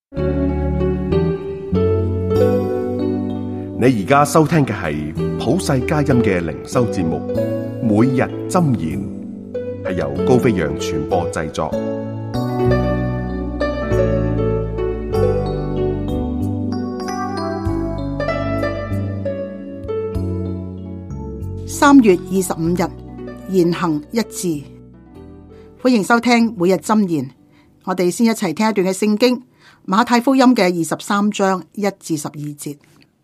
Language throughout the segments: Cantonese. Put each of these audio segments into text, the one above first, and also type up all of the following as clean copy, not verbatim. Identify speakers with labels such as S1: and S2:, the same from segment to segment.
S1: 你而家收聽嘅係普世佳音嘅靈修節目，每日箴言，係由高飛揚傳播製作。
S2: 3月25日，言行一致。歡迎收聽每日箴言。我哋先一齊聽一段嘅聖經，馬太福音嘅23章1至12節。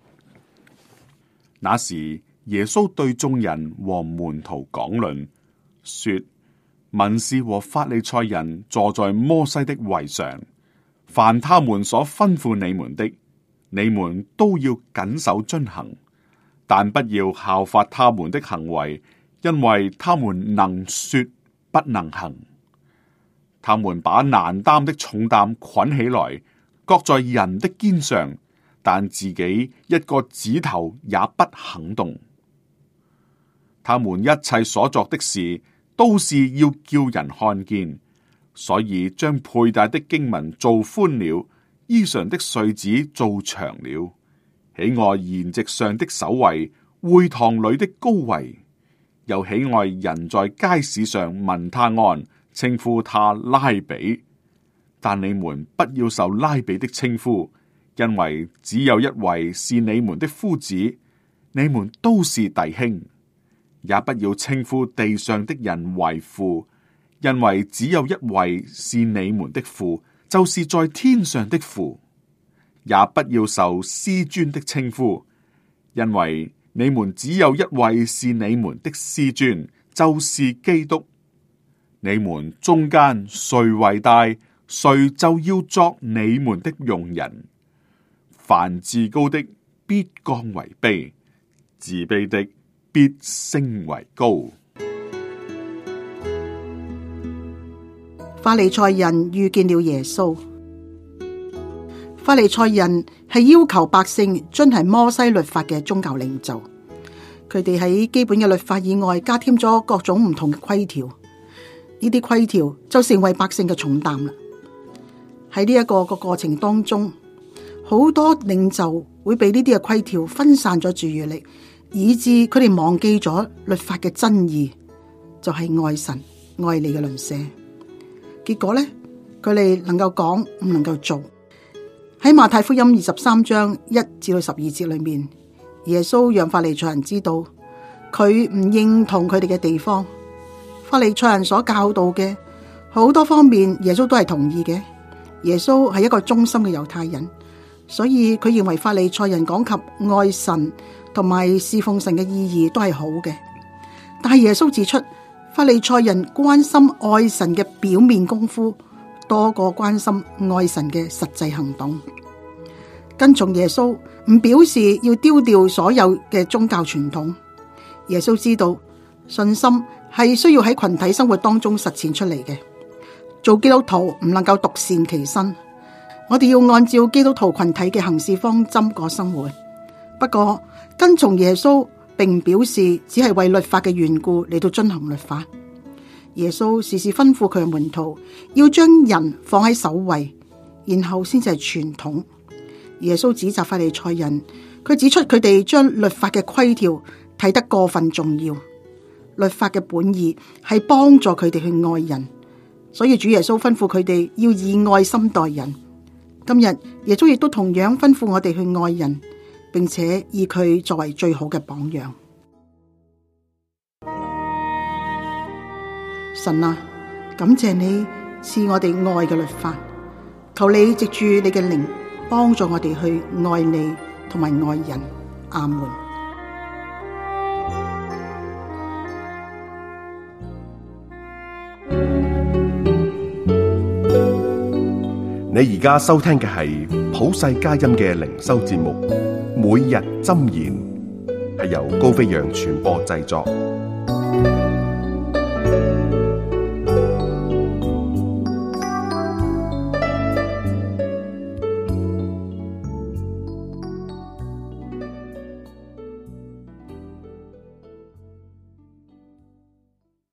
S3: 那時，耶穌對眾人和門徒講論，說：文士和法利賽人坐在摩西的位上，凡他們所吩咐你們的，你們都要謹守遵行，但不要效法他們的行為，因為他們能說不能行。他們把難擔的重擔捆起來，擱在人的肩上，但自己一個指頭也不肯動。他們一切所作的事，都是要叫人看見，所以將佩戴的經文做寬了，衣裳的穗子做長了，喜愛筵席上的首位，會堂裏的高位，又喜愛人在街市上問他安，稱呼他拉比。但你們不要受拉比的稱呼，因為只有一位是你們的夫子，你們都是弟兄。也不要稱呼地上的人為父，因為只有一位是你們的父，就是在天上的父。也不要受師尊的稱呼，因為你們只有一位是你們的師尊，就是基督。你們中間誰為大，誰就要作你們的用人。凡自高的必降為卑，自卑的必升為高。
S2: 法利賽人遇見了耶穌。法利賽人係要求百姓遵行摩西律法嘅宗教領袖，佢哋喺基本嘅律法以外加添咗各種唔同嘅規條，呢啲規條就成為百姓嘅重擔啦。喺呢一個過程當中，好多領袖會被呢啲嘅規條分散咗注意力，以致佢哋忘記咗律法嘅真義，就係愛神愛你嘅鄰舍。結果呢，佢哋能夠講唔能夠做。喺馬太福音23章1至12節裏面，耶穌讓法利賽人知道佢唔認同佢哋嘅地方。法利賽人所教導嘅好多方面，耶穌都係同意嘅。耶穌係一個忠心嘅猶太人，所以佢認為法利賽人講及愛神同埋侍奉神嘅意義都係好嘅。但係耶穌指出，法利賽人關心愛神嘅表面功夫，多過關心愛神嘅實際行動。跟從耶穌唔表示要丟掉所有嘅宗教傳統。耶穌知道信心係需要喺群體生活當中實踐出嚟嘅。做基督徒唔能夠獨善其身，我哋要按照基督徒群體嘅行事方針過生活。不過跟從耶穌並唔表示只係為律法嘅緣故嚟到遵行律法。耶穌時時吩咐佢嘅門徒要將人放喺首位，然後先至係傳統。耶穌指責法利賽人，佢指出佢哋將律法嘅規條睇得過分重要。律法嘅本意係幫助佢哋去愛人，所以主耶穌吩咐佢哋要以愛心待人。今日耶穌亦都同樣吩咐我哋去愛人，並且以佢作為最好嘅榜樣。神啊，感謝你賜我哋愛嘅律法，求你藉住你嘅靈幫助我哋去愛你同埋愛人。阿門。
S1: 你而家收聽嘅係普世佳音嘅靈修節目，每日箴言，係由高飛揚傳播製作。